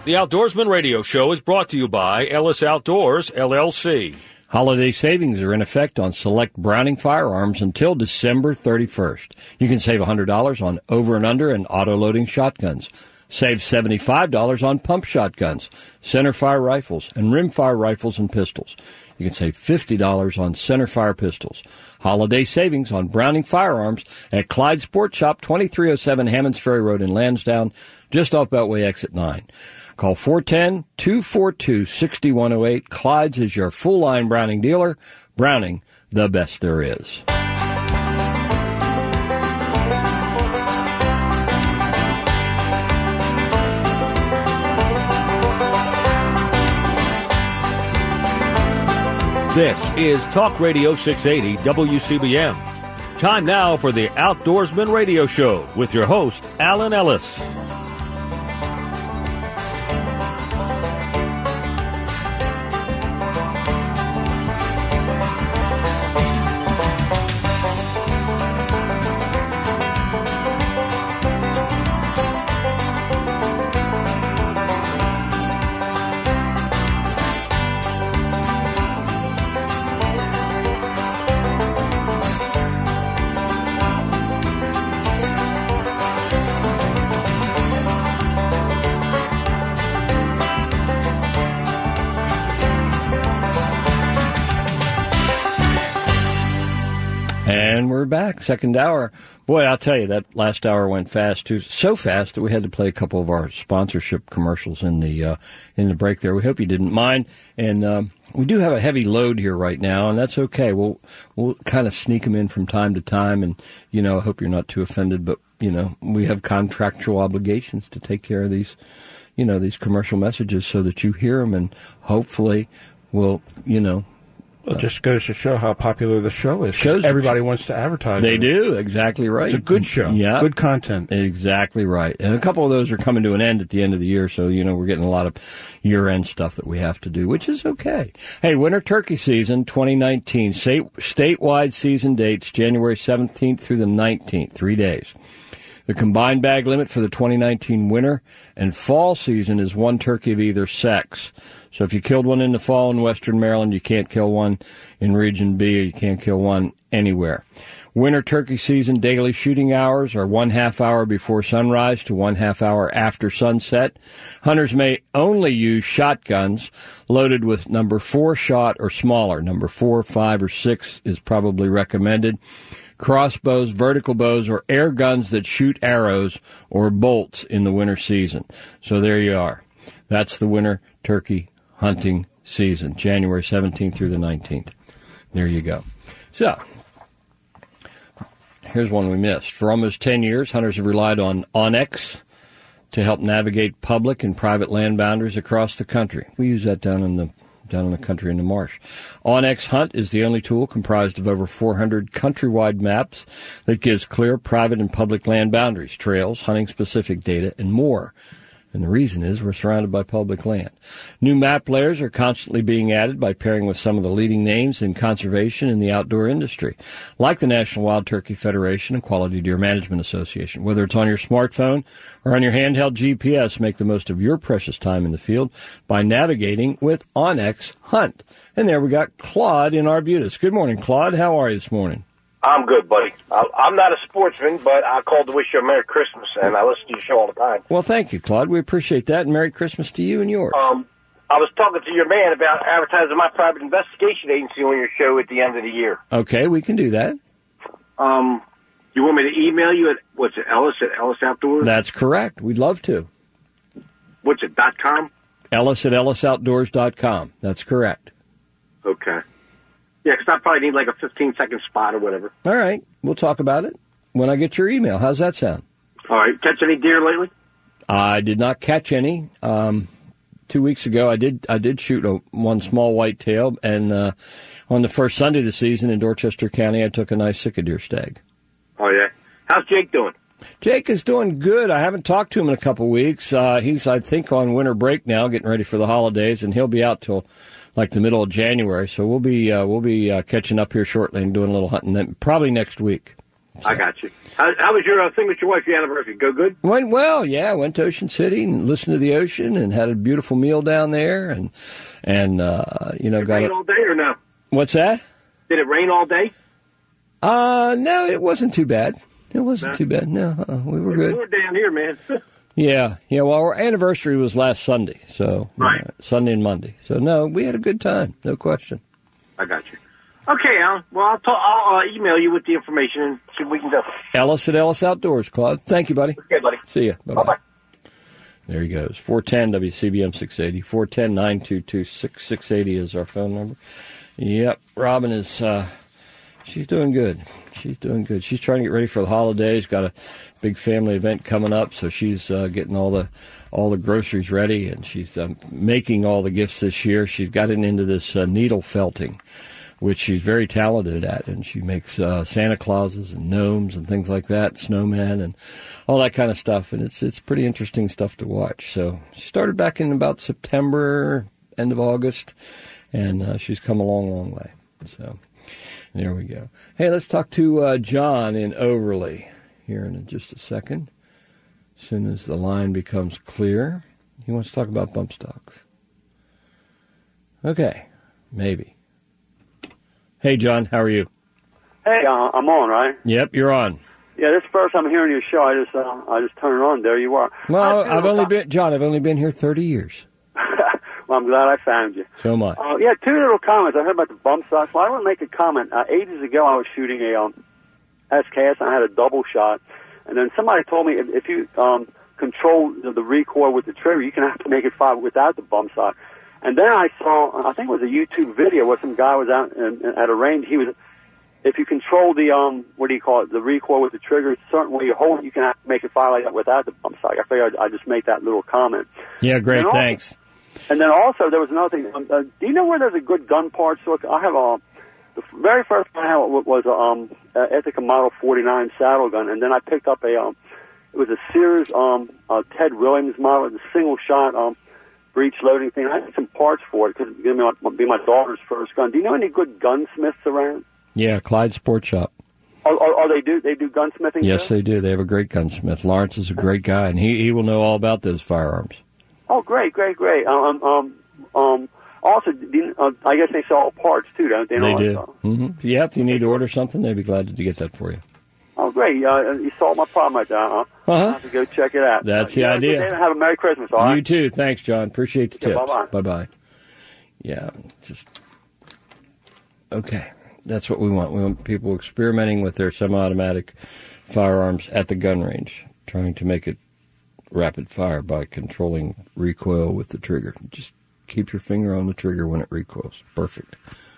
The Outdoorsman Radio Show is brought to you by Ellis Outdoors, LLC. Holiday savings are in effect on select Browning firearms until December 31st. You can save $100 on over and under and auto-loading shotguns. Save $75 on pump shotguns, centerfire rifles, and rimfire rifles and pistols. You can save $50 on centerfire pistols. Holiday savings on Browning firearms at Clyde Sport Shop, 2307 Hammonds Ferry Road in Lansdowne, just off Beltway Exit 9. Call 410-242-6108. Clyde's is your full-line Browning dealer. Browning, the best there is. This is Talk Radio 680 WCBM. Time now for the Outdoorsman Radio Show with your host, Alan Ellis. Back, second hour. Boy, I'll tell you, that last hour went fast, too. So fast that we had to play a couple of our sponsorship commercials in the break there. We hope you didn't mind. And we do have a heavy load here right now, and that's okay. We'll kind of sneak them in from time to time, and, I hope you're not too offended, but, we have contractual obligations to take care of these, these commercial messages so that you hear them, and hopefully we'll, Well, it just goes to show how popular the show is. Everybody wants to advertise. They do, exactly right. It's a good show. Yeah. Good content. Exactly right. And a couple of those are coming to an end at the end of the year, so, we're getting a lot of year-end stuff that we have to do, which is okay. Hey, winter turkey season 2019, statewide season dates, January 17th through the 19th, 3 days. The combined bag limit for the 2019 winter and fall season is one turkey of either sex. So if you killed one in the fall in western Maryland, you can't kill one in Region B, or you can't kill one anywhere. Winter turkey season daily shooting hours are 1/2 hour before sunrise to 1/2 hour after sunset. Hunters may only use shotguns loaded with number 4 shot or smaller. Number 4, 5, or 6 is probably recommended. Crossbows, vertical bows, or air guns that shoot arrows or bolts in the winter season. So there you are. That's the winter turkey hunting season, January 17th through the 19th. There you go. So, here's one we missed. For almost 10 years, hunters have relied on onX to help navigate public and private land boundaries across the country. We use that down in the country in the marsh. onX Hunt is the only tool comprised of over 400 countrywide maps that gives clear private and public land boundaries, trails, hunting-specific data, and more. And the reason is we're surrounded by public land. New map layers are constantly being added by pairing with some of the leading names in conservation in the outdoor industry, like the National Wild Turkey Federation and Quality Deer Management Association. Whether it's on your smartphone or on your handheld GPS, make the most of your precious time in the field by navigating with onX Hunt. And there we got Claude in Arbutus. Good morning, Claude. How are you this morning? I'm good, buddy. I'm not a sportsman, but I called to wish you a Merry Christmas, and I listen to your show all the time. Well, thank you, Claude. We appreciate that, and Merry Christmas to you and yours. I was talking to your man about advertising my private investigation agency on your show at the end of the year. Okay, we can do that. You want me to email you at, what's it, Ellis at Ellis Outdoors? That's correct. We'd love to. What's it, .com? Ellis at ellisoutdoors.com. That's correct. Okay. Yeah, 'cause I probably need like a 15-second spot or whatever. All right. We'll talk about it when I get your email. How's that sound? All right. Catch any deer lately? I did not catch any. 2 weeks ago, I did shoot one small whitetail, and on the first Sunday of the season in Dorchester County, I took a nice deer stag. Oh, yeah. How's Jake doing? Jake is doing good. I haven't talked to him in a couple of weeks. He's, I think, on winter break now, getting ready for the holidays, and he'll be out till like the middle of January. So we'll be catching up here shortly and doing a little hunting then, probably next week. So. I got you. How was your thing with your wife, your anniversary? Go good? Went well, yeah. Went to Ocean City and listened to the ocean and had a beautiful meal down there and Did it rain all day or no? What's that? Did it rain all day? No, it wasn't too bad. It wasn't too bad. No, we were good. We were down here, man. Yeah. Well, our anniversary was last Sunday, so right. Sunday and Monday. So no, we had a good time, no question. I got you. Okay, Alan. Well, I'll email you with the information and see if we can go. Ellis at Ellis Outdoors, Claude. Thank you, buddy. Okay, buddy. See ya. Bye-bye. Bye-bye. There he goes. 410 WCBM 680. 410-922-6680 is our phone number. Yep. Robin is, she's doing good. She's doing good. She's trying to get ready for the holidays. Got a big family event coming up, so she's getting all the groceries ready, and she's making all the gifts this year. She's gotten into this needle felting, which she's very talented at, and she makes Santa Clauses and gnomes and things like that, snowmen and all that kind of stuff, and it's pretty interesting stuff to watch. So she started back in about September, end of August, and she's come a long way. So there we go. Hey, let's talk to John in Overly here in just a second. As soon as the line becomes clear, he wants to talk about bump stocks. Okay, maybe. Hey, John, how are you? Hey, I'm on, right? Yep, you're on. Yeah, this is the first time hearing your show. I just turned it on. There you are. Well, I've only been here 30 years. Well, I'm glad I found you. So much. Yeah, two little comments. I heard about the bump stocks. Well, I want to make a comment. Ages ago, I was shooting a SKS, and I had a double shot. And then somebody told me if you control the recoil with the trigger, you can have to make it fire without the bump stock. And then I saw, I think it was a YouTube video where some guy was out at a range. If you control the, the recoil with the trigger a certain way you hold it, you can make it fire like that without the bump stock. I figured I'd just make that little comment. Yeah, great, thanks. And then also, there was another thing. Do you know where there's a good gun part store? I have the very first one I had was a Ithaca Model 49 saddle gun, and then I picked up it was a Sears Ted Williams model, a single shot breech loading thing. I had some parts for it because it was going to be my daughter's first gun. Do you know any good gunsmiths around? Yeah, Clyde Sport Shop. Oh, they do gunsmithing? Yes, too? they do. They have a great gunsmith. Lawrence is a great guy, and he will know all about those firearms. Oh, great. Also, I guess they sell parts too, don't they? They do. Mm-hmm. Yeah, if you need to order something, they'd be glad to get that for you. Oh, great. You solved my problem right there, huh? Uh-huh. I have to go check it out. That's the idea. Have a Merry Christmas, all right? You too. Thanks, John. Appreciate the tips. Bye-bye. Bye-bye. Yeah, okay. That's what we want. We want people experimenting with their semi-automatic firearms at the gun range, trying to make it rapid fire by controlling recoil with the trigger. Just keep your finger on the trigger when it recoils. Perfect.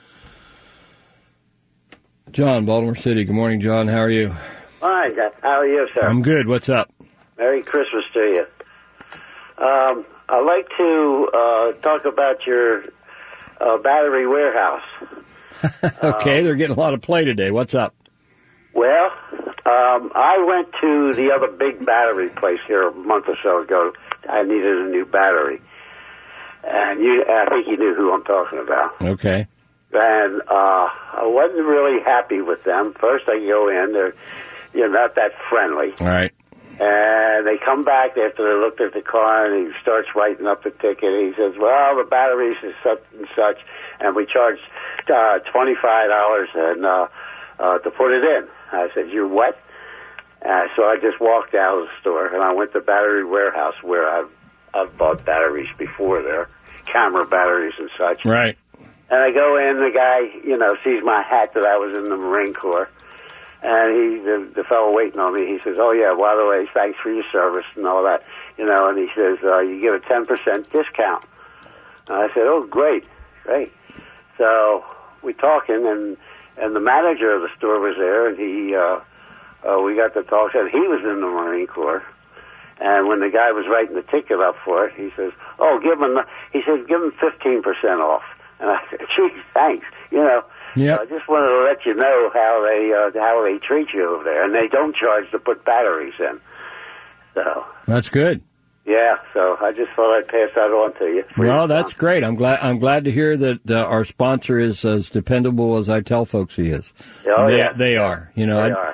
John, Baltimore City. Good morning, John. How are you? Hi. How are you, sir? I'm good. What's up? Merry Christmas to you. I'd like to talk about your battery warehouse. Okay, they're getting a lot of play today. What's up? Well, I went to the other big battery place here a month or so ago. I needed a new battery. And I think you knew who I'm talking about. Okay. And I wasn't really happy with them. First I go in, they're not that friendly. All right. And they come back after they looked at the car, and he starts writing up the ticket. He says, well, the batteries is such and such, and we charge $25 to put it in. I said, you what? So I just walked out of the store, and I went to Battery Warehouse, where I've bought batteries before there, camera batteries and such. Right. And I go in, the guy, sees my hat that I was in the Marine Corps. And the fellow waiting on me, he says, oh, yeah, by the way, thanks for your service and all that. And he says, you get a 10% discount. And I said, oh, great. So we talking, and the manager of the store was there, and we got to talk, and he was in the Marine Corps. And when the guy was writing the ticket up for it, he says, oh, give him 15% off. And I said, gee, thanks, Yep. I just wanted to let you know how they treat you over there, and they don't charge to put batteries in. So that's good. Yeah, so I just thought I'd pass that on to you. Well, that's great. I'm glad to hear that our sponsor is as dependable as I tell folks he is. Oh, they are. They are.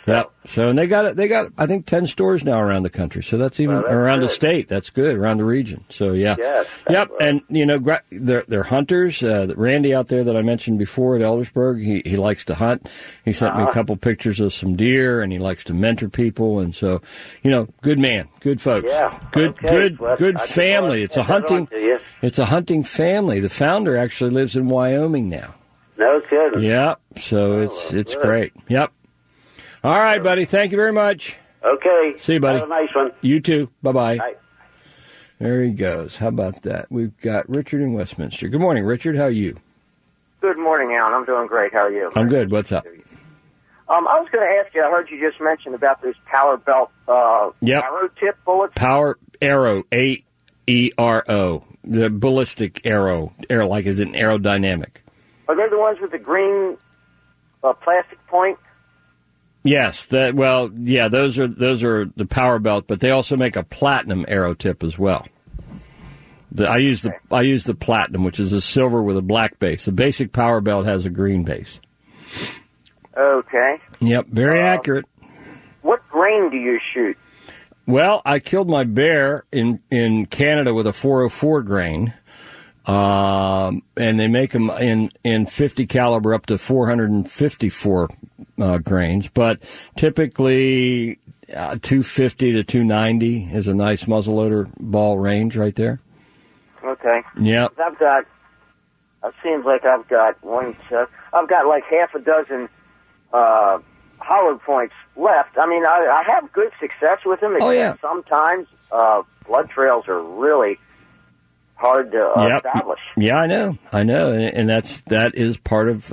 Yep. So, and they got, I think 10 stores now around the country. So that's even around the state. That's good, around the region. So yeah. Yes. Yep. And, they're hunters. Randy out there that I mentioned before at Eldersburg, he likes to hunt. He sent me a couple pictures of some deer, and he likes to mentor people. And so, good man, good folks. Yeah. Good family. It's a hunting family. The founder actually lives in Wyoming now. No kidding. Yep. So it's great. Yep. All right, buddy. Thank you very much. Okay. See you, buddy. Have a nice one. You too. Bye-bye. Bye. There he goes. How about that? We've got Richard in Westminster. Good morning, Richard. How are you? Good morning, Alan. I'm doing great. How are you? I'm good. What's up? I was going to ask you, I heard you just mention about this Power Belt arrow tip bullets. Power Arrow, AERO, the ballistic arrow, like is it an aerodynamic? Are they the ones with the green plastic point? Yes, those are the Power Belt, but they also make a platinum arrow tip as well. I use the platinum, which is a silver with a black base. The basic Power Belt has a green base. Okay. Yep, very accurate. What grain do you shoot? Well, I killed my bear in Canada with a 404 grain. And they make them in 50 caliber up to 454 grains, but typically 250 to 290 is a nice muzzleloader ball range right there. Okay. Yeah. It seems like I've got like half a dozen Howard points left. I mean, I have good success with them. Sometimes blood trails are really hard to establish. Yeah, I know, and that is part of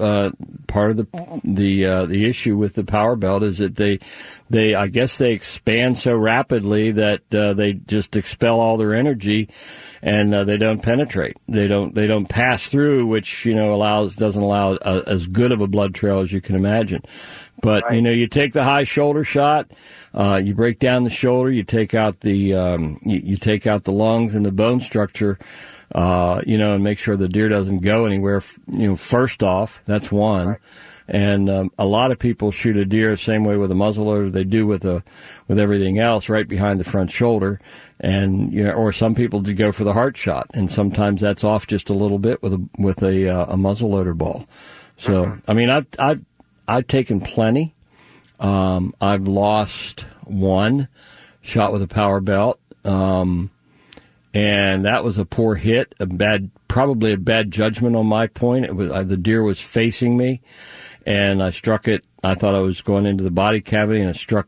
the issue with the Power Belt is that they I guess they expand so rapidly that they just expel all their energy, and they don't penetrate. They don't pass through, which doesn't allow as good of a blood trail as you can imagine. But right. You take the high shoulder shot, you break down the shoulder, you take out the you take out the lungs and the bone structure, and make sure the deer doesn't go anywhere. First off, that's one. Right. And a lot of people shoot a deer the same way with a muzzleloader they do with everything else, right behind the front shoulder. And or some people do go for the heart shot, and sometimes that's off just a little bit with a muzzleloader ball. So I mean, I've taken plenty. I've lost one shot with a Power Belt, and that was a poor hit, probably a bad judgment on my point. It was the deer was facing me, and I struck it. I thought I was going into the body cavity, and it struck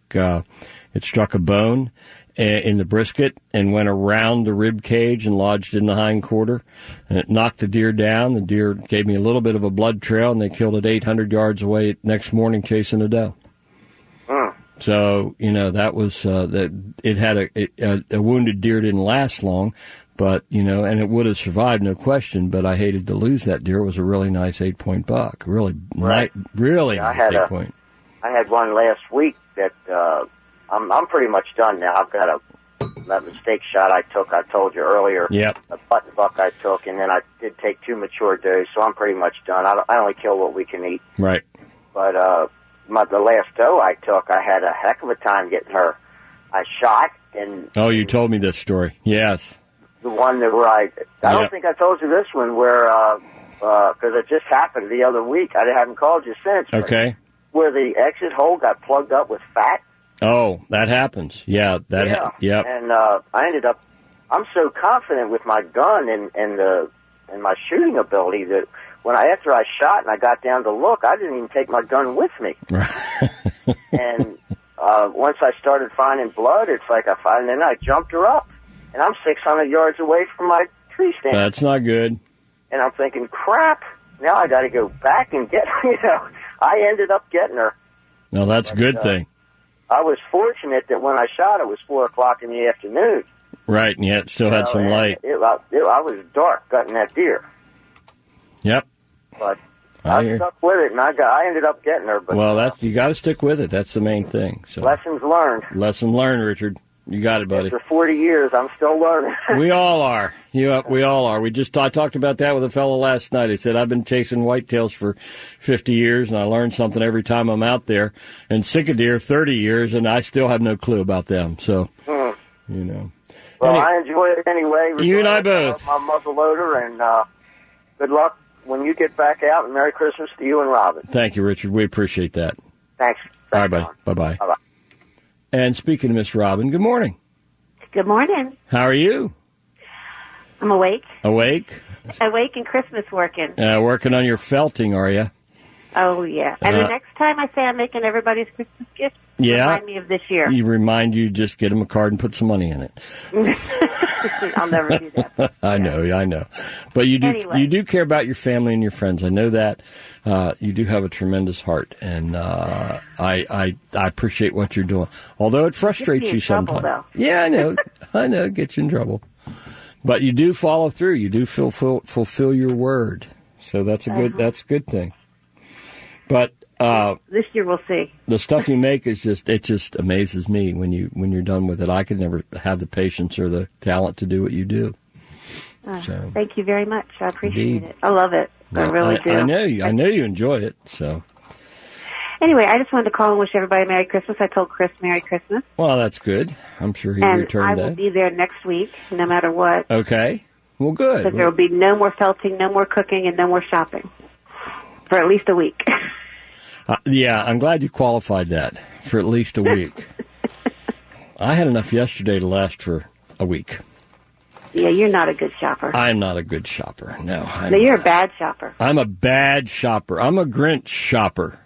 a bone in the brisket and went around the rib cage and lodged in the hind quarter, and it knocked the deer down. The deer gave me a little bit of a blood trail, and they killed it 800 yards away next morning chasing a doe. So, that was, it had a wounded deer didn't last long, but, and it would have survived, no question, but I hated to lose that deer. It was a really nice 8-point buck. Really nice 8-point. I had one last week that, I'm pretty much done now. I've got that mistake shot I took, I told you earlier. Yep. A button buck I took, and then I did take 2 mature does, so I'm pretty much done. I only kill what we can eat. Right. But, the last doe I took, I had a heck of a time getting her. I shot and... Oh, you told me this story. Yes. The one where I don't think I told you this one where, cause it just happened the other week. I haven't called you since. Okay. Where the exit hole got plugged up with fat. Oh, that happens. Yeah, yep. And, I ended up, I'm so confident with my gun and my shooting ability that after I shot and I got down to look, I didn't even take my gun with me. And, once I started finding blood, it's like and then I jumped her up, and I'm 600 yards away from my tree stand. That's not good. And I'm thinking, crap, now I gotta go back and get, I ended up getting her. No, that's a good thing. I was fortunate that when I shot, it was 4:00 in the afternoon. Right, and yet it still had some light. I was dark gutting that deer. Yep. But I stuck with it, and I ended up getting her. But you got to stick with it. That's the main thing. So lessons learned. Lesson learned, Richard. You got it, buddy. After 40 years, I'm still learning. We all are. We all are. I talked about that with a fellow last night. He said, I've been chasing whitetails for 50 years, and I learn something every time I'm out there. And Sicadeer, 30 years, and I still have no clue about them. So, you know. Well, I enjoy it anyway. You and I both. My muzzleloader, and good luck when you get back out, and Merry Christmas to you and Robin. Thank you, Richard. We appreciate that. Thanks. All right, buddy. Bye-bye. Bye-bye. And speaking of Miss Robin, good morning. Good morning. How are you? I'm awake. Awake? Awake and Christmas working. Working on your felting, are you? Oh, yeah. And the next time I say I'm making everybody's Christmas gift, remind me of this year. You just get them a card and put some money in it. I'll never do that. I know. But you do care about your family and your friends. I know that. You do have a tremendous heart, and I appreciate what you're doing. Although it frustrates you sometimes. Yeah, I know. It gets you in trouble. But you do follow through. You do fulfill your word. So that's a good thing. But this year we'll see. The stuff you make it just amazes me when you're done with it. I could never have the patience or the talent to do what you do. So, thank you very much. I appreciate it. I love it. I really do. I know you enjoy it. So anyway, I just wanted to call and wish everybody Merry Christmas. I told Chris Merry Christmas. Well, that's good. I'm sure he'll return that. And I will be there next week, no matter what. Okay. Well, good. Because there will be no more felting, no more cooking, and no more shopping for at least a week. Yeah, I'm glad you qualified that, for at least a week. I had enough yesterday to last for a week. Yeah, you're not a good shopper. I'm not a good shopper, no. No, you're a bad shopper. I'm a bad shopper. I'm a Grinch shopper.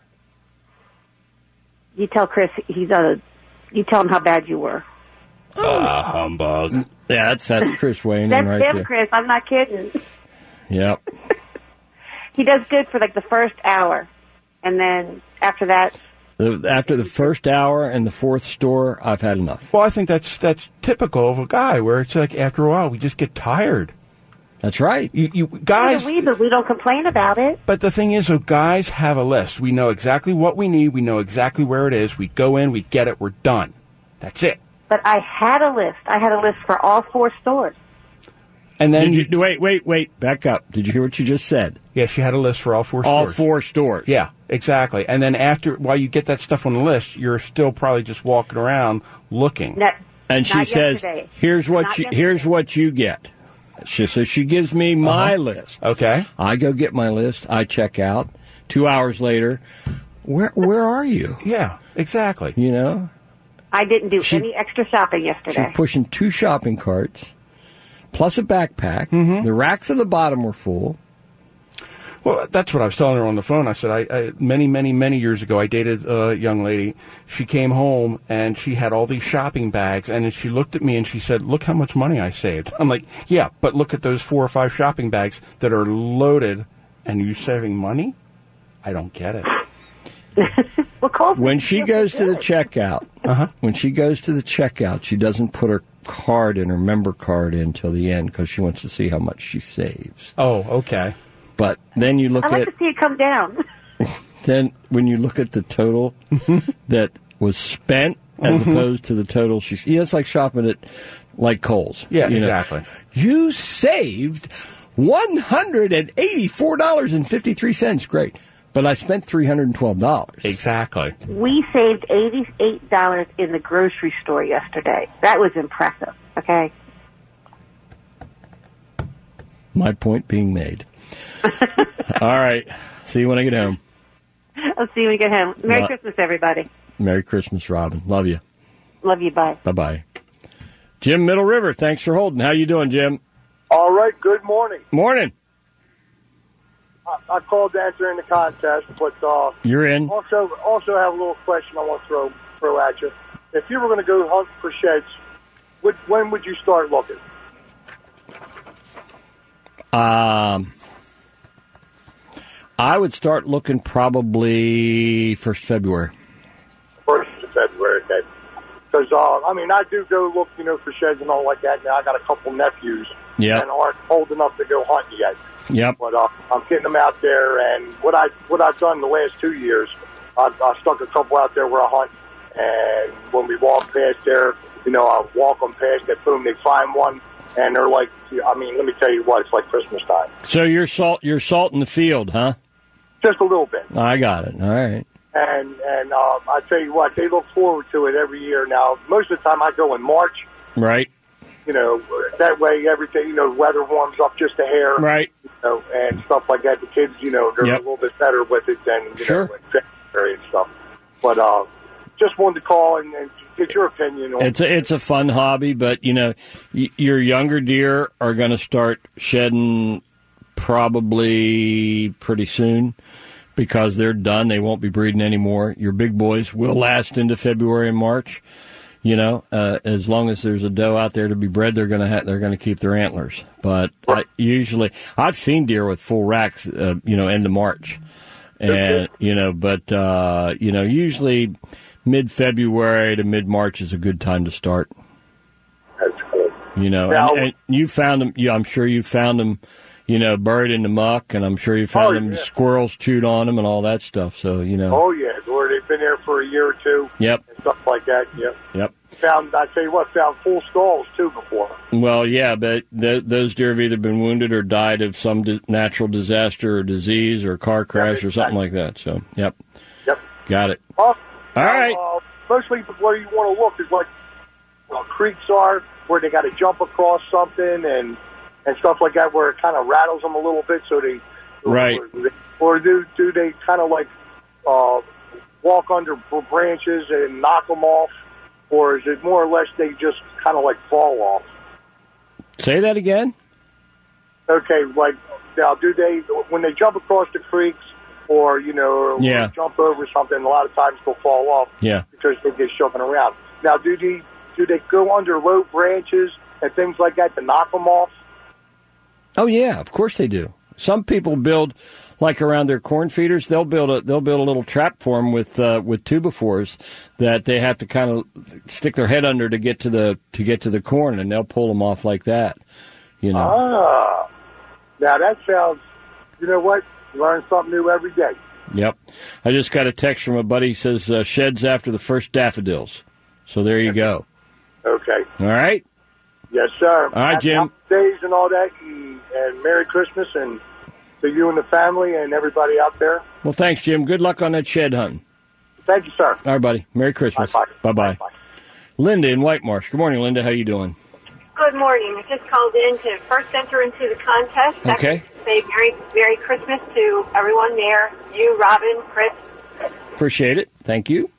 You tell Chris you tell him how bad you were. Humbug. Yeah, that's Chris weighing in right there. That's there. him, Chris. I'm not kidding. Yep. He does good for like the first hour. And then after that... After the first hour and the fourth store, I've had enough. Well, I think that's typical of a guy, where it's like after a while we just get tired. That's right. You guys... We don't complain about it. But the thing is, so guys have a list. We know exactly what we need. We know exactly where it is. We go in, we get it, we're done. That's it. But I had a list. I had a list for all 4 stores. And then wait, back up. Did you hear what you just said? Yeah, she had a list for all 4 stores. All 4 stores. Yeah, exactly. And then while you get that stuff on the list, you're still probably just walking around looking. And she says, here's what you get. So she gives me my list. Okay. I go get my list. I check out. 2 hours later, where are you? Yeah, exactly. You know? I didn't do any extra shopping yesterday. She's pushing 2 shopping carts. Plus a backpack. Mm-hmm. The racks at the bottom were full. Well, that's what I was telling her on the phone. I said, I many years ago, I dated a young lady. She came home, and she had all these shopping bags, and then she looked at me, and she said, look how much money I saved. I'm like, yeah, but look at those 4 or 5 shopping bags that are loaded, and you saving money? I don't get it. When she goes to the checkout, she doesn't put her card in, her member card in till the end because she wants to see how much she saves. Oh, okay. But then you look I like to see it come down. Then when you look at the total that was spent as opposed to the total it's like shopping at like Kohl's. Yeah, exactly. You saved $184.53. Great. But I spent $312. Exactly. We saved $88 in the grocery store yesterday. That was impressive, okay? My point being made. All right. See you when I get home. I'll see you when you get home. Merry Christmas, everybody. Merry Christmas, Robin. Love you. Love you. Bye. Bye-bye. Jim Middle River, thanks for holding. How you doing, Jim? All right. Good morning. Morning. I called to enter in the contest, but you're in. Also have a little question I want to throw at you. If you were going to go hunt for sheds, when would you start looking? I would start looking probably 1st February. 1st of February, okay. Because I do go look, for sheds and all like that. Now I got a couple nephews that aren't old enough to go hunting yet. Yep. But I'm getting them out there, and what I've done the last 2 years, I stuck a couple out there where I hunt, and when we walk past there, I'll walk them past it, boom, they find one, and they're like, I mean, let me tell you what, it's like Christmas time. So you're salt in the field, huh? Just a little bit. I got it. All right. And I tell you what, they look forward to it every year. Now, most of the time I go in March. Right. That way everything, weather warms up just a hair. Right. And stuff like that. The kids, they're a little bit better with it than, February and stuff. But just wanted to call and get your opinion on it. It's a fun hobby, but, your younger deer are going to start shedding probably pretty soon because they're done. They won't be breeding anymore. Your big boys will last into February and March. As long as there's a doe out there to be bred, they're going to keep their antlers. But I've seen deer with full racks, end of March. And, usually mid-February to mid-March is a good time to start. That's good. And you found them, I'm sure you found them, buried in the muck, and I'm sure you found them squirrels chewed on them and all that stuff. So, Oh, yeah. Or they've been there for a year or two. Yep. And stuff like that. Yep. Found full stalls, too, before. Well, yeah, but those deer have either been wounded or died of some natural disaster or disease or car crash or something like that. So, yep. Got it. All right. Mostly where you want to look is like creeks are, where they got to jump across something and stuff like that, where it kind of rattles them a little bit. So they or do they kind of like walk under branches and knock them off, or is it more or less they just kind of like fall off? Say that again. Okay, like now, do they when they jump across the creeks? Or, jump over something, a lot of times they'll fall off because they get shoving around. Now, do they go under low branches and things like that to knock them off? Oh, yeah, of course they do. Some people build, like around their corn feeders, they'll build a little trap for them with tubifores that they have to kind of stick their head under to get to the corn, and they'll pull them off like that. Now that sounds, what? Learn something new every day. Yep. I just got a text from a buddy. He says sheds after the first daffodils. So there you go. Okay. All right? Yes, sir. All right, Jim. Happy days and all that, and Merry Christmas and to you and the family and everybody out there. Well, thanks, Jim. Good luck on that shed hunting. Thank you, sir. All right, buddy. Merry Christmas. Bye-bye. Bye-bye. Linda in White Marsh. Good morning, Linda. How you doing? Good morning. I just called in to first enter into the contest. Okay. Say Merry Christmas to everyone there. You, Robin, Chris. Appreciate it. Thank you.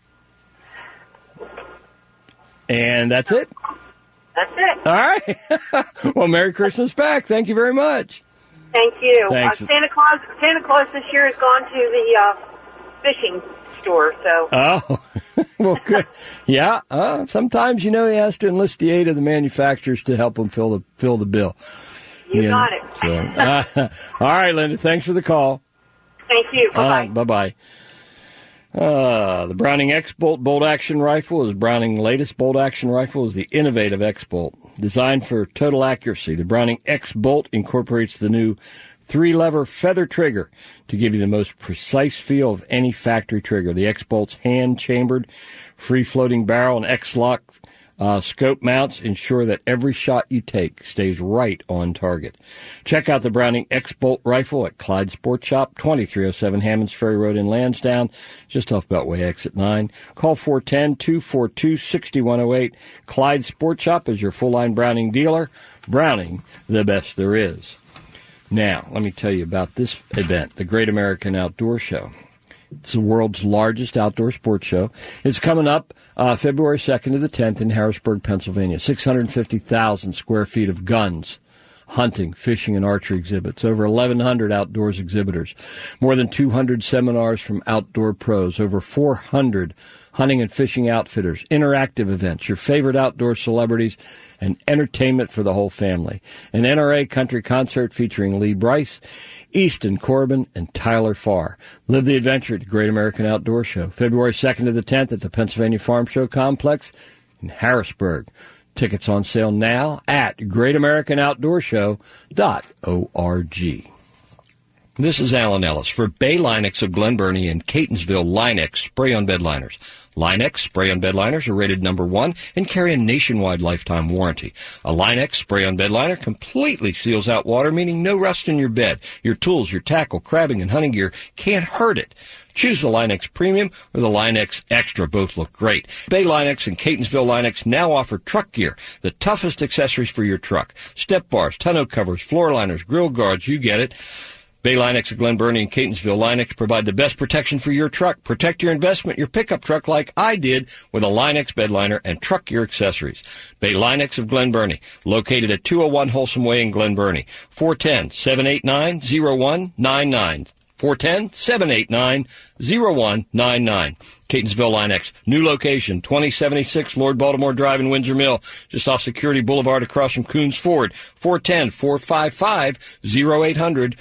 And that's it? That's it. All right. Well, Merry Christmas back. Thank you very much. Thank you. Thanks. Santa Claus this year has gone to the fishing store, so. Oh. Well, good. Yeah. Sometimes, he has to enlist the aid of the manufacturers to help him fill the bill. You got it. So, all right, Linda. Thanks for the call. Thank you. Bye-bye. Bye-bye. The Browning X-Bolt bolt-action rifle is Browning's latest bolt-action rifle is the innovative X-Bolt. Designed for total accuracy, the Browning X-Bolt incorporates the new 3-lever feather trigger to give you the most precise feel of any factory trigger. The X-Bolt's hand-chambered, free-floating barrel and X-Lock scope mounts ensure that every shot you take stays right on target. Check out the Browning X-Bolt rifle at Clyde Sports Shop, 2307 Hammonds Ferry Road in Lansdowne, just off Beltway Exit 9. Call 410-242-6108. Clyde Sports Shop is your full-line Browning dealer. Browning, the best there is. Now, let me tell you about this event, the Great American Outdoor Show. It's the world's largest outdoor sports show. It's coming up February 2nd to the 10th in Harrisburg, Pennsylvania. 650,000 square feet of guns, hunting, fishing, and archery exhibits. Over 1,100 outdoors exhibitors. More than 200 seminars from outdoor pros. Over 400 hunting and fishing outfitters. Interactive events. Your favorite outdoor celebrities. And entertainment for the whole family. An NRA country concert featuring Lee Brice, Easton Corbin, and Tyler Farr. Live the adventure at the Great American Outdoor Show. February 2nd to the 10th at the Pennsylvania Farm Show Complex in Harrisburg. Tickets on sale now at GreatAmericanOutdoorShow.org. This is Alan Ellis for Bay Linux of Glen Burnie and Catonsville Linux Spray on Bed Liners. Line-X spray-on bed liners are rated number 1 and carry a nationwide lifetime warranty. A Line-X spray-on bed liner completely seals out water, meaning no rust in your bed. Your tools, your tackle, crabbing, and hunting gear can't hurt it. Choose the Line-X Premium or the Line-X Extra. Both look great. Bay Line-X and Catonsville Line-X now offer truck gear, the toughest accessories for your truck. Step bars, tonneau covers, floor liners, grill guards, you get it. Bay Line-X of Glen Burnie and Catonsville Line-X provide the best protection for your truck. Protect your investment, your pickup truck like I did with a Line-X bed liner and truck gear accessories. Bay Line-X of Glen Burnie, located at 201 Wholesome Way in Glen Burnie. 410-789-0199. 410-789-0199. Catonsville Line-X. New location, 2076 Lord Baltimore Drive in Windsor Mill, just off Security Boulevard across from Coons Ford. 410-455-0800.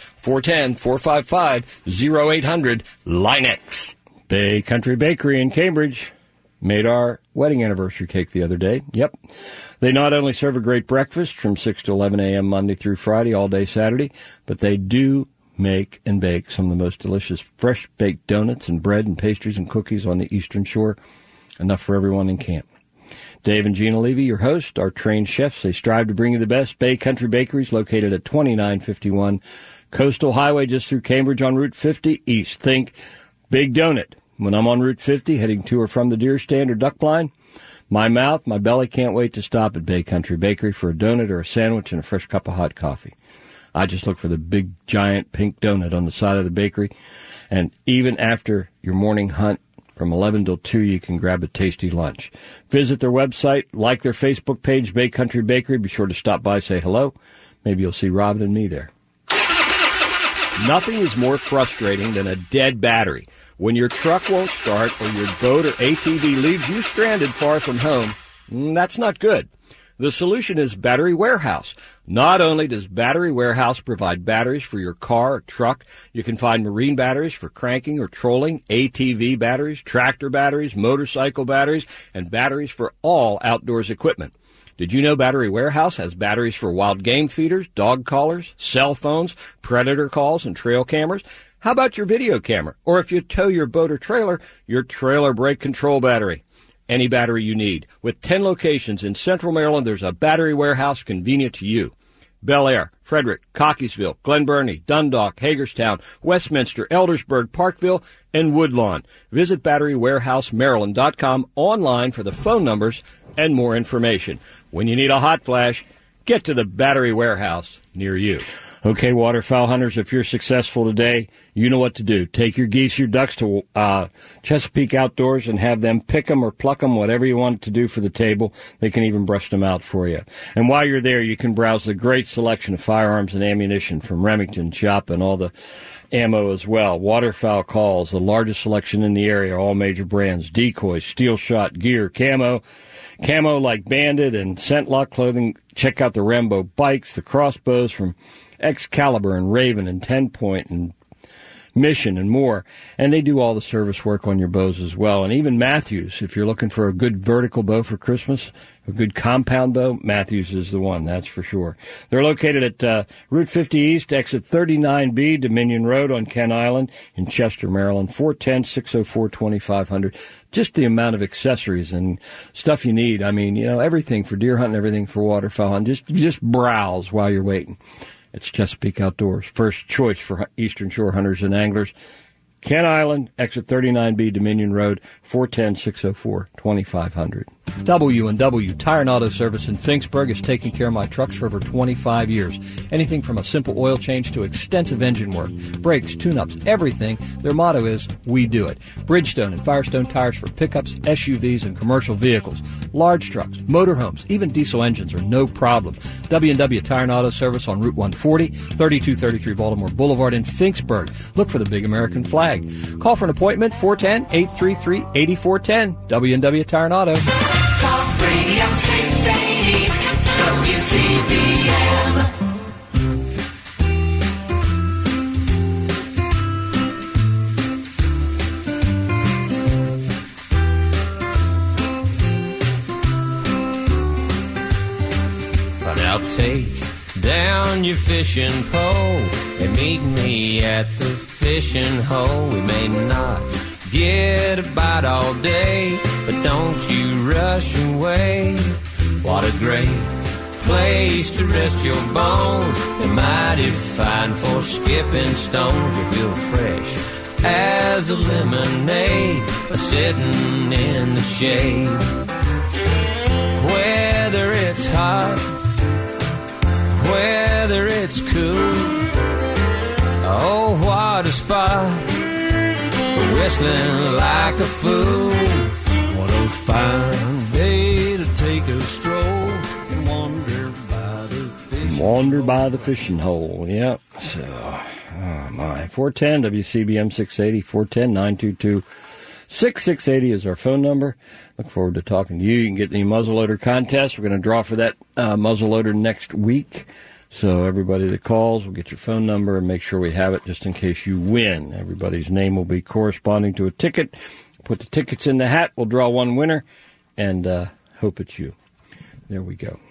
410-455-0800. Line-X. Bay Country Bakery in Cambridge made our wedding anniversary cake the other day. Yep. They not only serve a great breakfast from 6 to 11 a.m. Monday through Friday, all day Saturday, but they do make and bake some of the most delicious fresh-baked donuts and bread and pastries and cookies on the Eastern Shore. Enough for everyone in camp. Dave and Gina Levy, your host, are trained chefs. They strive to bring you the best. Bay Country Bakeries, located at 2951 Coastal Highway, just through Cambridge on Route 50 East. Think Big Donut. When I'm on Route 50, heading to or from the deer stand or duck blind, my mouth, my belly can't wait to stop at Bay Country Bakery for a donut or a sandwich and a fresh cup of hot coffee. I just look for the big, giant pink donut on the side of the bakery. And even after your morning hunt from 11 till 2, you can grab a tasty lunch. Visit their website, like their Facebook page, Bay Country Bakery. Be sure to stop by, say hello. Maybe you'll see Robin and me there. Nothing is more frustrating than a dead battery. When your truck won't start or your boat or ATV leaves you stranded far from home, that's not good. The solution is Battery Warehouse. Not only does Battery Warehouse provide batteries for your car or truck, you can find marine batteries for cranking or trolling, ATV batteries, tractor batteries, motorcycle batteries, and batteries for all outdoors equipment. Did you know Battery Warehouse has batteries for wild game feeders, dog collars, cell phones, predator calls, and trail cameras? How about your video camera? Or if you tow your boat or trailer, your trailer brake control battery. Any battery you need. With 10 locations in Central Maryland, there's a Battery Warehouse convenient to you. Bel Air, Frederick, Cockeysville, Glen Burnie, Dundalk, Hagerstown, Westminster, Eldersburg, Parkville, and Woodlawn. Visit BatteryWarehouseMaryland.com online for the phone numbers and more information. When you need a hot flash, get to the Battery Warehouse near you. Okay, waterfowl hunters, if you're successful today, you know what to do. Take your geese, your ducks to Chesapeake Outdoors and have them pick them or pluck them, whatever you want to do for the table. They can even brush them out for you. And while you're there, you can browse the great selection of firearms and ammunition from Remington, Chop, and all the ammo as well. Waterfowl Calls, the largest selection in the area, all major brands, decoys, steel shot, gear, camo like Bandit and Scentlock clothing. Check out the Rambo bikes, the crossbows from Excalibur and Raven and 10-Point and Mission and more. And they do all the service work on your bows as well. And even Matthews, if you're looking for a good vertical bow for Christmas, a good compound bow, Matthews is the one, that's for sure. They're located at Route 50 East, exit 39B, Dominion Road on Kent Island in Chester, Maryland, 410-604-2500. Just the amount of accessories and stuff you need. I mean, you know, everything for deer hunting, everything for waterfowl hunting. Just browse while you're waiting. It's Chesapeake Outdoors, first choice for Eastern Shore hunters and anglers. Kent Island, exit 39B, Dominion Road, 410-604-2500. W&W Tire and Auto Service in Finksburg has taken care of my trucks for over 25 years. Anything from a simple oil change to extensive engine work, brakes, tune-ups, everything. Their motto is, we do it. Bridgestone and Firestone tires for pickups, SUVs, and commercial vehicles. Large trucks, motorhomes, even diesel engines are no problem. W&W Tire and Auto Service on Route 140, 3233 Baltimore Boulevard in Finksburg. Look for the big American flag. Call for an appointment, 410-833-8410. W&W Tire and Auto. Talk Radio 680 WCBM. But I'll take down your fishing pole and meet me at the fishing hole. We may not Get a bite all day, but don't you rush away. What a great place to rest your bones, and mighty fine for skipping stones. You feel fresh as a lemonade, sitting in the shade. Whether it's hot, whether it's cool, oh, what a spot for whistling like a fool. What a fine day to take a stroll and wander by the fishing hole. Wander by the fishing hole, yep. So, oh my. 410 WCBM 680, 410-922. 6680 is our phone number. Look forward to talking to you. You can get the muzzleloader contest. We're going to draw for that muzzleloader next week. So everybody that calls, we'll get your phone number and make sure we have it just in case you win. Everybody's name will be corresponding to a ticket. Put the tickets in the hat. We'll draw one winner and hope it's you. There we go.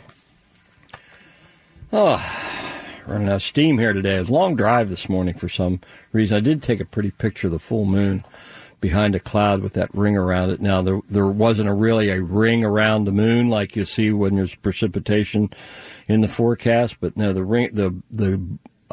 Oh, running out of steam here today. It was a long drive this morning for some reason. I did take a pretty picture of the full moon behind a cloud with that ring around it. Now, there wasn't really a ring around the moon like you see when there's precipitation in the forecast, but no, the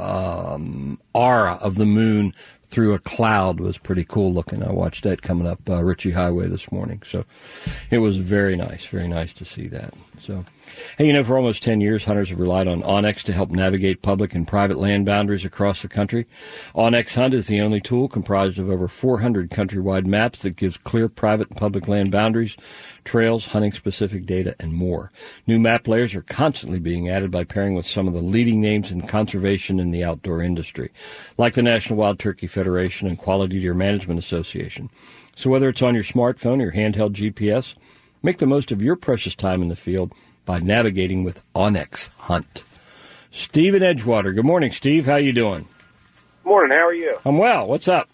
aura of the moon through a cloud was pretty cool looking. I watched that coming up Ritchie Highway this morning, so it was very nice to see that. So, hey, for almost 10 years, hunters have relied on onX to help navigate public and private land boundaries across the country. onX Hunt is the only tool comprised of over 400 countrywide maps that gives clear private and public land boundaries, trails, hunting-specific data, and more. New map layers are constantly being added by pairing with some of the leading names in conservation in the outdoor industry, like the National Wild Turkey Federation and Quality Deer Management Association. So whether it's on your smartphone or your handheld GPS, make the most of your precious time in the field by navigating with onX Hunt. Steve in Edgewater. Good morning, Steve. How you doing? Morning. How are you? I'm well. What's up?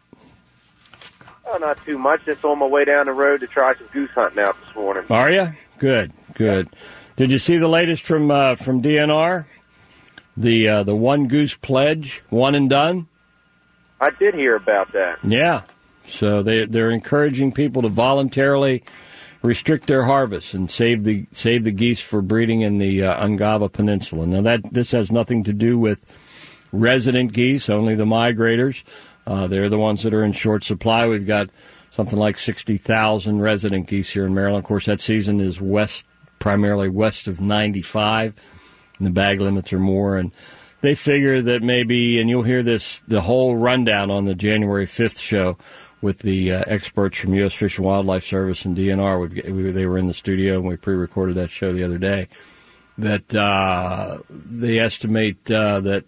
Oh, not too much. Just on my way down the road to try some goose hunting out this morning. Are you? Good. Did you see the latest from DNR? The one goose pledge, one and done? I did hear about that. Yeah. So they're encouraging people to voluntarily restrict their harvest and save the geese for breeding in the Ungava Peninsula. Now this has nothing to do with resident geese, only the migrators. They're the ones that are in short supply. We've got something like 60,000 resident geese here in Maryland. Of course, that season is primarily west of 95, and the bag limits are more. And they figure that maybe, and you'll hear the whole rundown on the January 5th show with the experts from U.S. Fish and Wildlife Service and DNR. They were in the studio, and we pre-recorded that show the other day. That they estimate that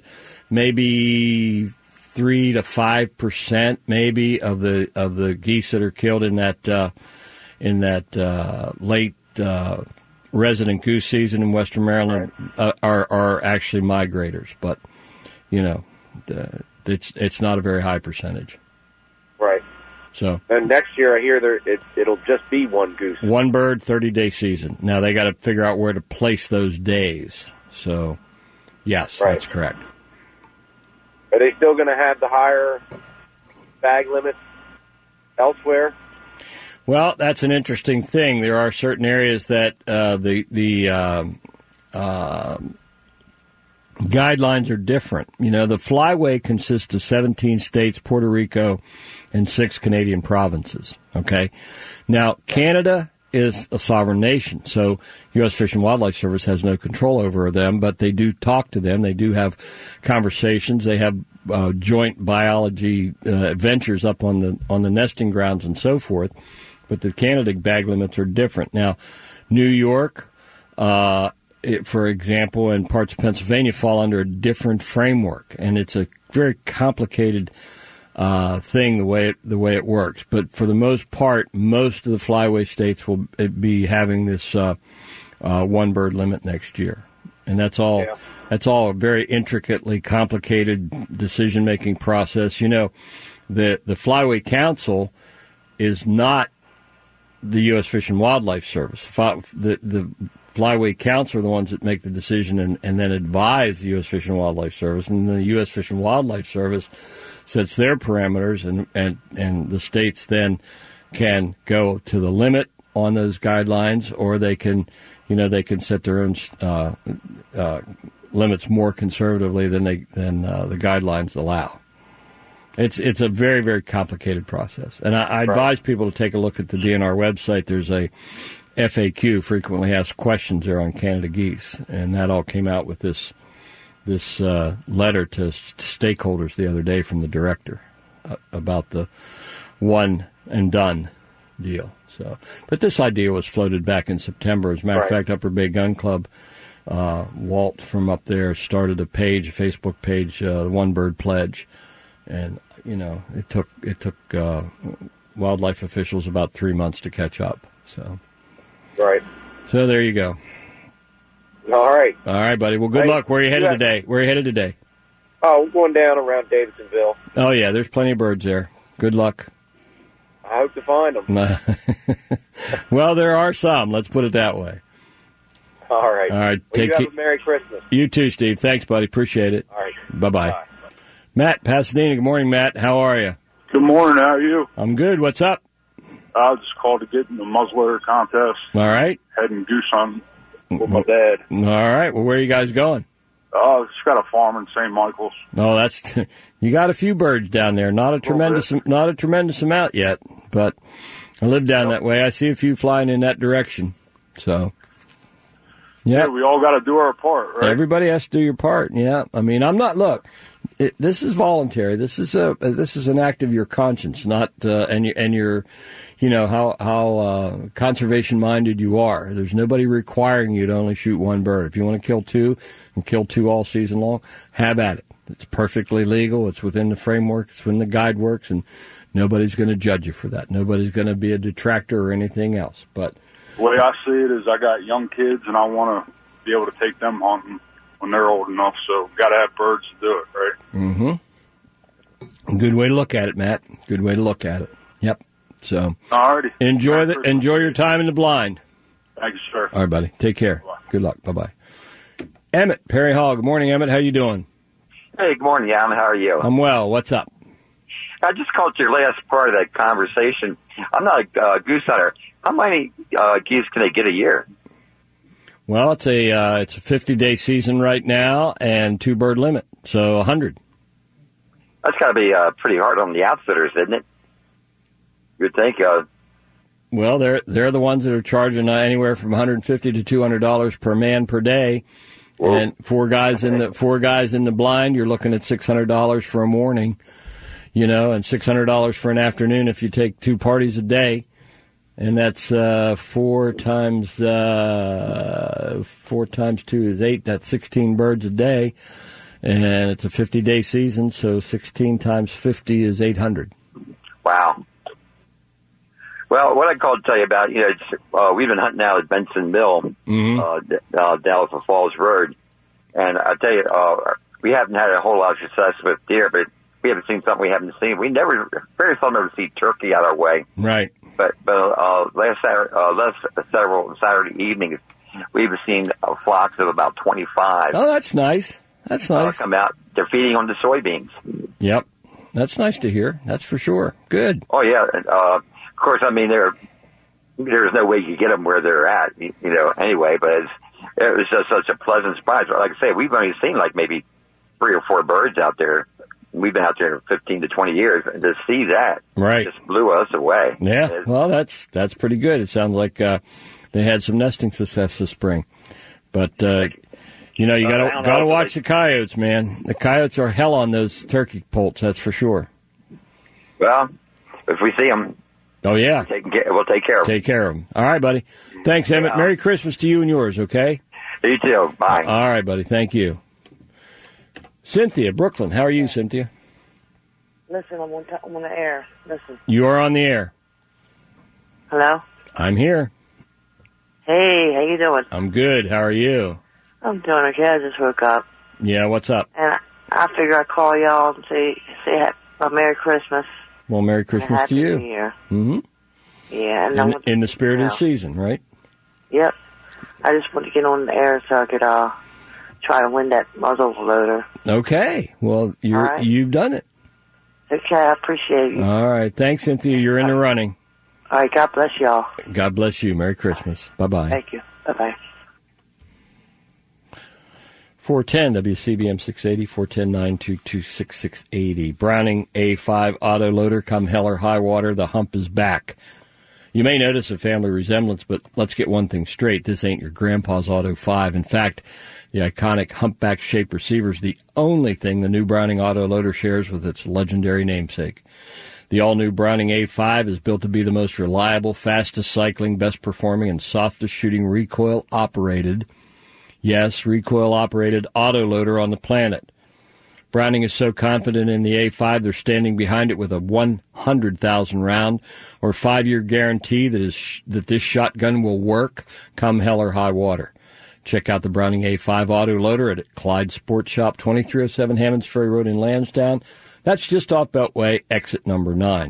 maybe 3 to 5% maybe of the geese that are killed in that late resident goose season in Western Maryland are actually migrators, but it's not a very high percentage. Right. So. And next year, I hear it'll just be one goose. One bird, 30-day season. Now they got to figure out where to place those days. So, yes, right. That's correct. Are they still going to have the higher bag limits elsewhere? Well, that's an interesting thing. There are certain areas that the guidelines are different. The flyway consists of 17 states, Puerto Rico, and 6 Canadian provinces. Okay? Now, Canada is a sovereign nation, so U.S. Fish and Wildlife Service has no control over them, but they do talk to them. They do have conversations. They have joint biology ventures up on the nesting grounds and so forth, but the Canada bag limits are different. Now, New York, for example, and parts of Pennsylvania fall under a different framework, and it's a very complicated thing the way it works. But for the most part, most of the flyway states will be having this one bird limit next year, and that's all. Yeah. That's all a very intricately complicated decision making process. The Flyway Council is not the U.S. Fish and Wildlife Service. The flyweight counts are the ones that make the decision and then advise the U.S. Fish and Wildlife Service, and the U.S. Fish and Wildlife Service sets their parameters, and the states then can go to the limit on those guidelines, or they can set their own limits more conservatively than the guidelines allow. It's a very, very complicated process, and I advise people to take a look at the DNR website. There's a FAQ, frequently asked questions, there on Canada geese, and that all came out with this letter to stakeholders the other day from the director about the one and done deal. So, but this idea was floated back in September. As a matter of fact, Upper Bay Gun Club, Walt from up there started a Facebook page, the One Bird Pledge, and it took wildlife officials about 3 months to catch up. So, so there you go. All right, buddy. Well, good luck. Where are you headed today? Oh, we're going down around Davidsonville. Oh yeah, there's plenty of birds there. Good luck. I hope to find them. Well, there are some. Let's put it that way. All right. Well, you have a Merry Christmas. You too, Steve. Thanks, buddy. Appreciate it. All right. Bye-bye. Bye. Matt, Pasadena. Good morning, Matt. How are you? Good morning. How are you? I'm good. What's up? I just called to get in the muzzleloader contest. All right. Heading goose hunting with my dad. All right. Well, where are you guys going? Just got a farm in St. Michael's. Oh, you got a few birds down there. Not a tremendous amount yet, but I live down that way. I see a few flying in that direction. So, yeah, we all got to do our part, right? Everybody has to do your part. Yeah, I mean, this is voluntary. This is an act of your conscience, not and your how conservation minded you are. There's nobody requiring you to only shoot one bird. If you want to kill two and kill two all season long, have at it. It's perfectly legal. It's within the framework. It's within the guide works, and nobody's going to judge you for that. Nobody's going to be a detractor or anything else. But the way I see it is, I got young kids, and I want to be able to take them hunting when they're old enough. So got to have birds to do it, right? Mm-hmm. Good way to look at it, Matt. Good way to look at it. Yep. So, alrighty. Enjoy your time in the blind. Thank you, sir. All right, buddy. Take care. Bye. Good luck. Bye-bye. Emmett, Perry Hall. Good morning, Emmett. How you doing? Hey, good morning, Alan. How are you? I'm well. What's up? I just called your last part of that conversation. I'm not a goose hunter. How many geese can they get a year? Well, it's a 50-day season right now and 2-bird limit, so 100. That's got to be pretty hard on the outfitters, isn't it? You'd think. Well, they're the ones that are charging anywhere from $150 to $200 per man per day, and four guys in the blind. You're looking at $600 for a morning, and $600 for an afternoon if you take 2 parties a day, and that's 4 times 2 is 8. That's 16 birds a day, and it's a 50-day season, so 16 times 50 is 800. Wow. Well, what I called to tell you about, we've been hunting out at Benson Mill, down for Falls Road, and I tell you, we haven't had a whole lot of success with deer, but we haven't seen something we haven't seen. We very seldom ever see turkey out our way. Right. But last several Saturday evenings, we've seen flocks of about 25. Oh, that's nice. That's nice. Come out. They're feeding on the soybeans. Yep. That's nice to hear. That's for sure. Good. Oh, yeah. Of course, I mean, there's no way you can get them where they're at, anyway, but it was just such a pleasant surprise. Like I say, we've only seen like maybe 3 or 4 birds out there. We've been out there 15 to 20 years, and to see that just blew us away. Yeah, well, that's pretty good. It sounds like they had some nesting success this spring. But, you gotta watch the coyotes, man. The coyotes are hell on those turkey poults, that's for sure. Well, if we see them. Oh, yeah. We'll take care of them. Take care of them. All right, buddy. Thanks, Emmett. Yeah. Merry Christmas to you and yours, okay? You too. Bye. All right, buddy. Thank you. Cynthia, Brooklyn. How are you, Cynthia? Listen, I'm on the air. Listen. You are on the air. Hello? I'm here. Hey, how you doing? I'm good. How are you? I'm doing okay. I just woke up. Yeah, what's up? And I figure I'd call y'all and say a Merry Christmas. Well, Merry Christmas to you. New Year. Mm-hmm. Yeah. And in the spirit of the season, right? Yep. I just want to get on the air so I could try to win that muzzle loader. Okay. Well, you've done it. Okay, I appreciate you. All right. Thanks, Cynthia. You're in the running. All right, God bless y'all. God bless you. Merry Christmas. Bye-bye. Thank you. Bye-bye. 410 WCBM 680, 410-922-6680. Browning A5 auto loader, come hell or high water, the hump is back. You may notice a family resemblance, but let's get one thing straight. This ain't your grandpa's Auto 5. In fact, the iconic humpback-shaped receiver is the only thing the new Browning auto loader shares with its legendary namesake. The all-new Browning A5 is built to be the most reliable, fastest cycling, best performing, and softest shooting recoil-operated, yes, recoil-operated auto loader on the planet. Browning is so confident in the A5, they're standing behind it with a 100,000 round or 5-year guarantee that this shotgun will work come hell or high water. Check out the Browning A5 auto loader at Clyde Sports Shop, 2307 Hammonds Ferry Road in Lansdowne. That's just off Beltway, exit number 9.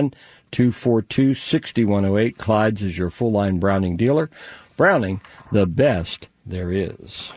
410-242-6108. Clyde's is your full-line Browning dealer. Browning, the best there is.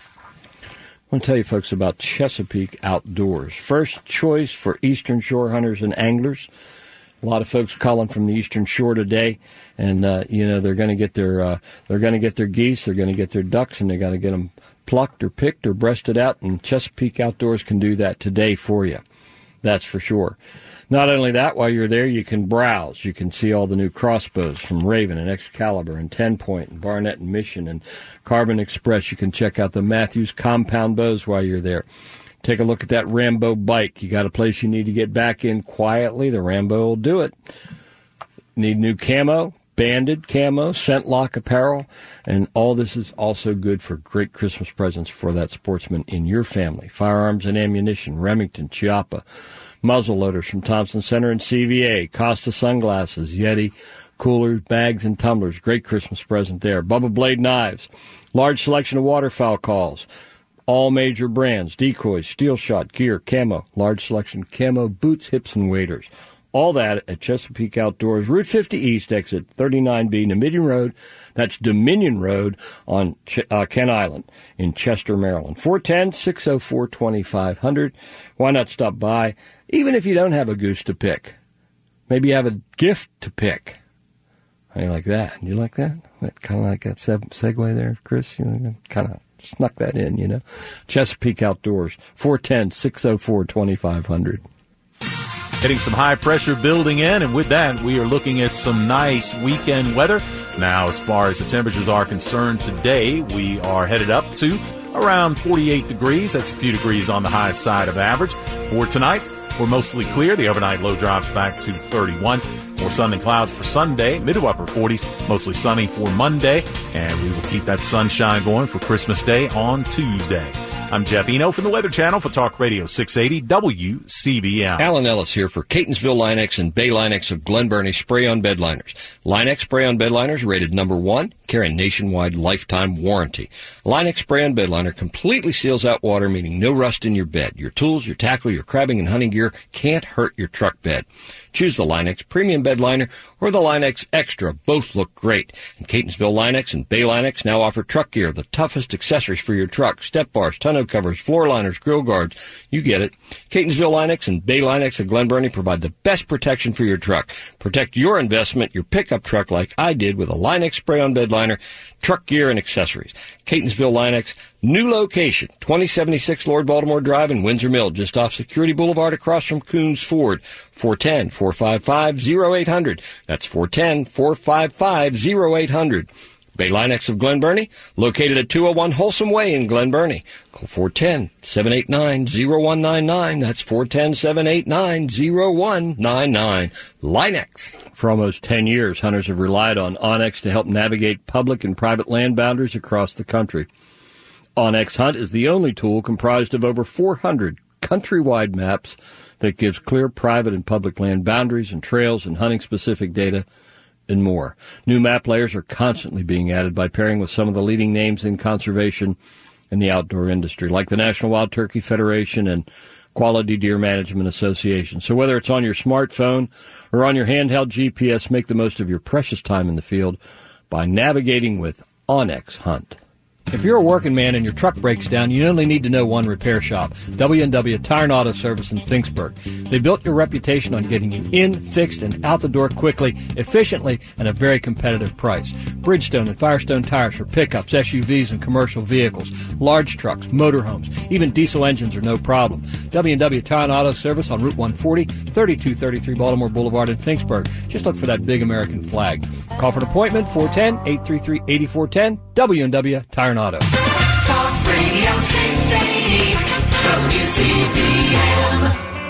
I want to tell you, folks, about Chesapeake Outdoors. First choice for Eastern Shore hunters and anglers. A lot of folks calling from the Eastern Shore today, and they're going to get their geese, they're going to get their ducks, and they got to get them plucked or picked or breasted out. And Chesapeake Outdoors can do that today for you. That's for sure. Not only that, while you're there, you can browse. You can see all the new crossbows from Raven and Excalibur and 10-Point and Barnett and Mission and Carbon Express. You can check out the Matthews compound bows while you're there. Take a look at that Rambo bike. You got a place you need to get back in quietly, the Rambo will do it. Need new camo, banded camo, scent lock apparel, and all this is also good for great Christmas presents for that sportsman in your family. Firearms and ammunition, Remington, Chiappa, muzzle loaders from Thompson Center and CVA, Costa sunglasses, Yeti, coolers, bags, and tumblers. Great Christmas present there. Bubba Blade knives, large selection of waterfowl calls, all major brands, decoys, steel shot, gear, camo, large selection camo, boots, hips, and waders. All that at Chesapeake Outdoors, Route 50 East, exit 39B, Dominion Road. That's Dominion Road on Kent Island in Chester, Maryland. 410-604-2500. Why not stop by, even if you don't have a goose to pick? Maybe you have a gift to pick. How do you like that? You like that? Kind of like that segue there, Chris? Kind of snuck that in, Chesapeake Outdoors, 410-604-2500. Getting some high pressure building in, and with that, we are looking at some nice weekend weather. Now, as far as the temperatures are concerned today, we are headed up to around 48 degrees. That's a few degrees on the high side of average. For tonight, we're mostly clear. The overnight low drops back to 31. More sun and clouds for Sunday, mid to upper 40s, mostly sunny for Monday, and we will keep that sunshine going for Christmas Day on Tuesday. I'm Jeff Eno from the Weather Channel for Talk Radio 680 WCBM. Alan Ellis here for Catonsville Line-X and Bay Line-X of Glen Burnie Spray-On Bed Liners. Line-X Spray-On Bed Liners rated number 1, carrying nationwide lifetime warranty. Line-X Spray-On Bed Liner completely seals out water, meaning no rust in your bed. Your tools, your tackle, your crabbing and hunting gear can't hurt your truck bed. Choose the Line-X Premium Bed Liner or the Line-X Extra. Both look great. And Catonsville Line-X and Bay Line-X now offer truck gear, the toughest accessories for your truck. Step bars, tonneau covers, floor liners, grill guards. You get it. Catonsville Line-X and Bay Line-X of Glen Burnie provide the best protection for your truck. Protect your investment, your pickup truck, like I did with a Line-X Spray-On Bed Liner, truck gear, and accessories. Catonsville Line-X, new location, 2076 Lord Baltimore Drive in Windsor Mill, just off Security Boulevard across from Coons Ford. 410-455-0800. That's 410-455-0800. Bay Line-X of Glen Burnie, located at 201 Wholesome Way in Glen Burnie. Call 410-789-0199. That's 410-789-0199. Line-X. For almost 10 years, hunters have relied on OnX to help navigate public and private land boundaries across the country. OnX Hunt is the only tool comprised of over 400 countrywide maps that gives clear private and public land boundaries and trails and hunting-specific data and more. New map layers are constantly being added by pairing with some of the leading names in conservation and the outdoor industry, like the National Wild Turkey Federation and Quality Deer Management Association. So whether it's on your smartphone or on your handheld GPS, make the most of your precious time in the field by navigating with Onyx Hunt. If you're a working man and your truck breaks down, you only need to know one repair shop, W&W Tire and Auto Service in Finksburg. They built your reputation on getting you in, fixed, and out the door quickly, efficiently, and at a very competitive price. Bridgestone and Firestone tires for pickups, SUVs, and commercial vehicles, large trucks, motorhomes, even diesel engines are no problem. W&W Tire and Auto Service on Route 140, 3233 Baltimore Boulevard in Finksburg. Just look for that big American flag. Call for an appointment, 410-833-8410, W&W Tire and Auto. Talk Radio 680 WCBM.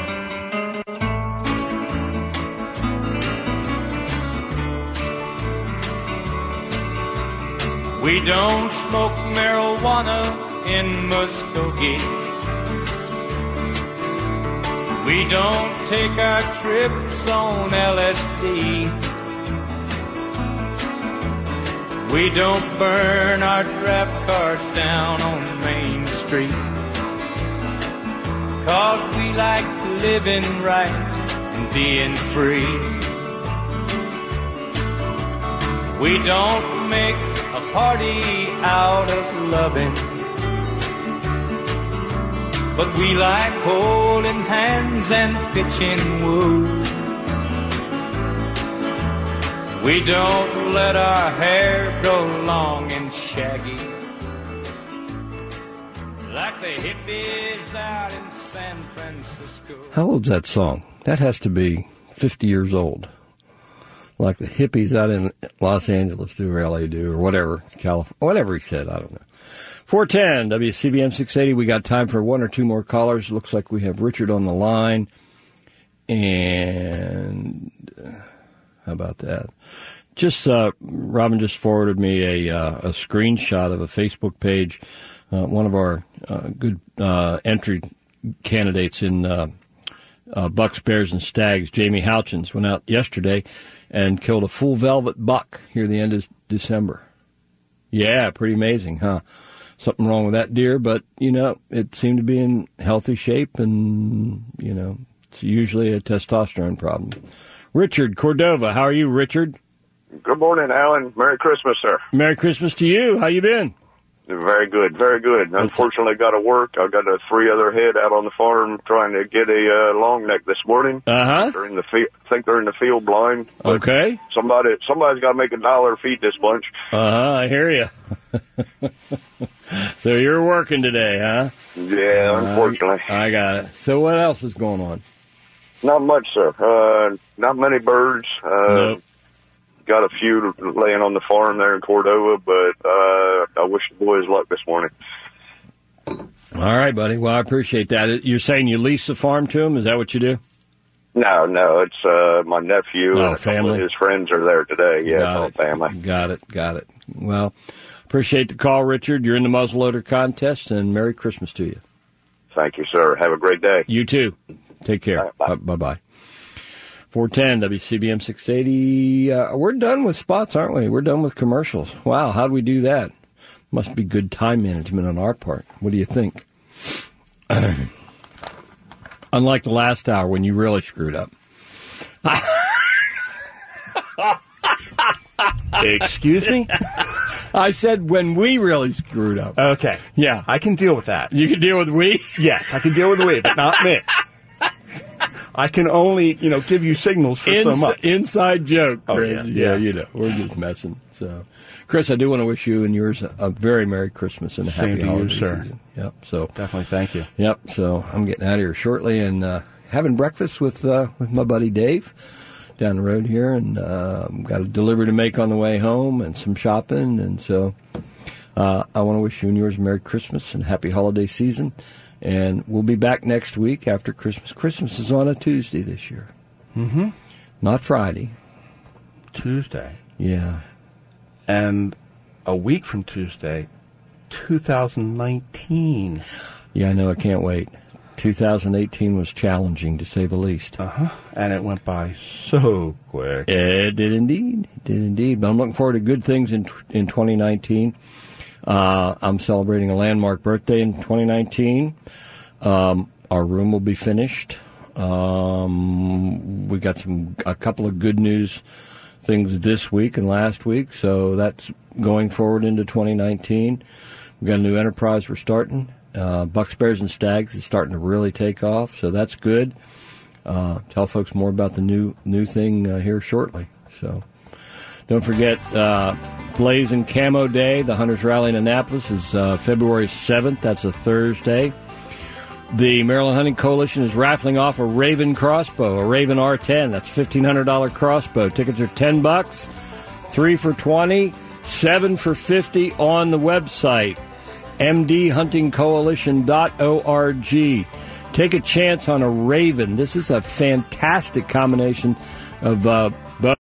We don't smoke marijuana in Muskogee. We don't take our trips on LSD. We don't burn our draft cars down on Main Street. 'Cause we like living right and being free. We don't make a party out of loving, but we like holding hands and pitching wood. We don't let our hair grow long and shaggy like the hippies out in San Francisco. How old's that song? That has to be 50 years old. Like the hippies out in Los Angeles do, or LA do, or whatever, California, whatever he said, I don't know. 410, WCBM 680. We got time for one or two more callers. Looks like we have Richard on the line. And how about that? Robin just forwarded me a screenshot of a Facebook page. One of our good entry candidates in Bucks, Bears, and Stags, Jamie Houchins, went out yesterday and killed a full velvet buck here at the end of December. Yeah, pretty amazing, huh? Something wrong with that deer, but, it seemed to be in healthy shape, and, it's usually a testosterone problem. Richard Cordova, how are you, Richard? Good morning, Alan. Merry Christmas, sir. Merry Christmas to you. How you been? Very good, very good. Unfortunately, got to work. I've got 3 other head out on the farm trying to get a long neck this morning. Uh-huh. They're in the field. I think they're in the field blind. Okay. Somebody's got to make $1 to feed this bunch. Uh-huh, I hear you. So you're working today, huh? Yeah, unfortunately. I got it. So what else is going on? Not much, sir. Not many birds. Nope. Got a few laying on the farm there in Cordova, but I wish the boys luck this morning. All right, buddy. Well, I appreciate that. You're saying you lease the farm to them? Is that what you do? No, it's my nephew and a couple of his friends are there today. Yeah, all family. Got it. Well, appreciate the call, Richard. You're in the muzzleloader contest, and Merry Christmas to you. Thank you, sir. Have a great day. You too. Take care. Bye-bye. 410 WCBM 680. We're done with spots, aren't we? We're done with commercials. Wow, how'd we do that? Must be good time management on our part. What do you think? Unlike the last hour when you really screwed up. Excuse me? I said when we really screwed up. Okay. Yeah. I can deal with that. You can deal with we? Yes, I can deal with we, but not me. I can only, give you signals for so much. Inside joke, Chris. Oh, yeah. We're just messing. So, Chris, I do want to wish you and yours a very Merry Christmas and a happy holiday season. Yep. So definitely, thank you. Yep. So I'm getting out of here shortly and having breakfast with my buddy Dave down the road here, and got a delivery to make on the way home and some shopping, and so I want to wish you and yours a Merry Christmas and happy holiday season. And we'll be back next week after Christmas. Christmas is on a Tuesday this year. Mm-hmm. Not Friday. Tuesday. Yeah. And a week from Tuesday, 2019. Yeah, I know. I can't wait. 2018 was challenging, to say the least. Uh-huh. And it went by so quick. It did indeed. But I'm looking forward to good things in 2019. I'm celebrating a landmark birthday in 2019. Our room will be finished. We got a couple of good news things this week and last week, so that's going forward into 2019. We've got a new enterprise we're starting. Bucks, Bears, and Stags is starting to really take off, so that's good. Tell folks more about the new thing here shortly. So don't forget Blaze and Camo Day, the Hunters Rally in Annapolis, is February 7th. That's a Thursday. The Maryland Hunting Coalition is raffling off a Raven crossbow, a Raven R10. That's $1,500 crossbow. Tickets are $10, 3 for $20, 7 for $50 on the website, mdhuntingcoalition.org. Take a chance on a Raven. This is a fantastic combination of bow